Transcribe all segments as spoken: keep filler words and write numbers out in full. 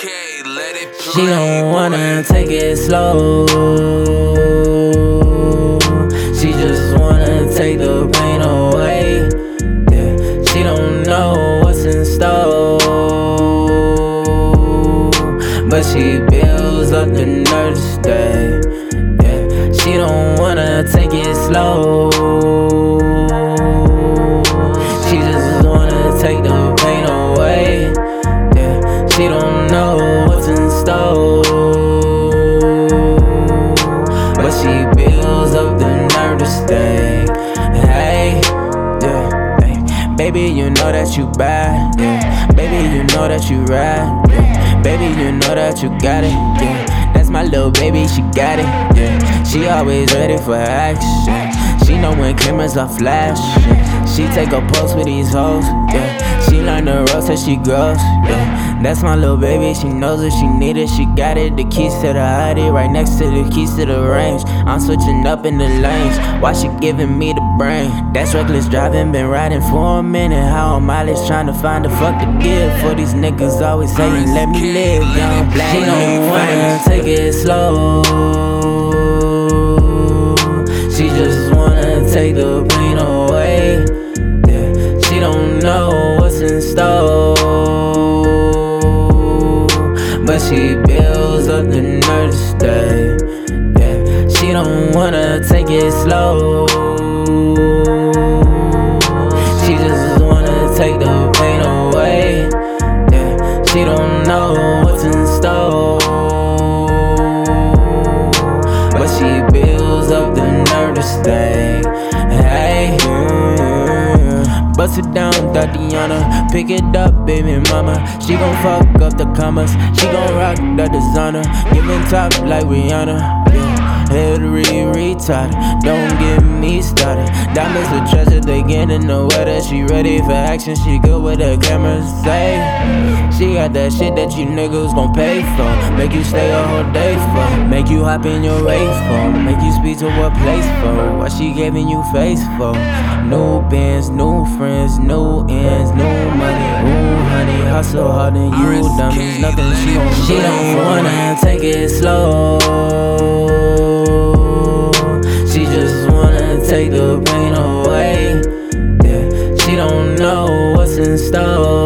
Okay, let it play. She don't wanna take it slow. She just wanna take the pain away. Yeah, she don't know what's in store, but she builds up the nerve to stay. Yeah, she don't wanna take it slow. She just wanna take the pain away. Yeah, she don't know what's in store, but she builds up the nerve to stay. Hey, yeah, hey. Baby, you know that you bad, yeah. Baby, you know that you rad, yeah. Baby, you know that you got it, yeah. That's my little baby, she got it, yeah. She always ready for action. She know when cameras are flash, yeah. She take a pulse with these hoes, yeah. She learn the ropes as she grows, yeah. That's my little baby, she knows what she needed, she got it. The keys to the Audi, right next to the keys to the range. I'm switching up in the lanes, why she giving me the brain? That's reckless driving, been riding for a minute. How am I just trying to find the fuck to give? For these niggas always saying, let me live, young black. She don't wanna take it slow. She just wanna take the pain away. Yeah, she don't know what's in store, but she builds up the nerve to stay. Yeah, she don't wanna take it slow. She just wanna take the pain away. Yeah, she don't know what's in store, but she builds up the nerve to stay. Hey, bust it down, Tatiana. Pick it up, baby mama. She gon' fuck up the commas. She gon' rock the designer. Giving top like Rihanna. Yeah. Head re-retarded, don't get me started. Diamonds with treasure, they get in the weather. She ready for action, she good with the cameras. Say, she got that shit that you niggas gon' pay for. Make you stay a whole day for. Make you hop in your race for. Make you speak to what place for. What she giving you face for. New bands, new friends, new ends, new money. Ooh, honey, hustle harder than you dummies. Nothing she gon' do. She don't wanna take it slow. She just wanna take the pain away. Yeah, she don't know what's in store,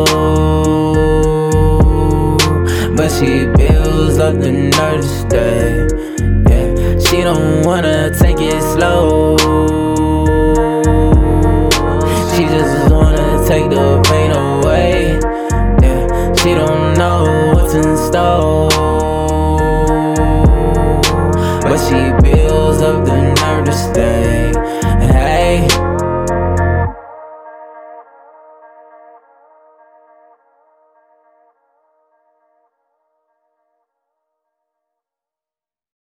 but she builds up the nerve to stay. Yeah, she don't wanna take it slow. She just wanna take the pain away. Yeah, she don't know what's in store, but she builds up the nerve to stay.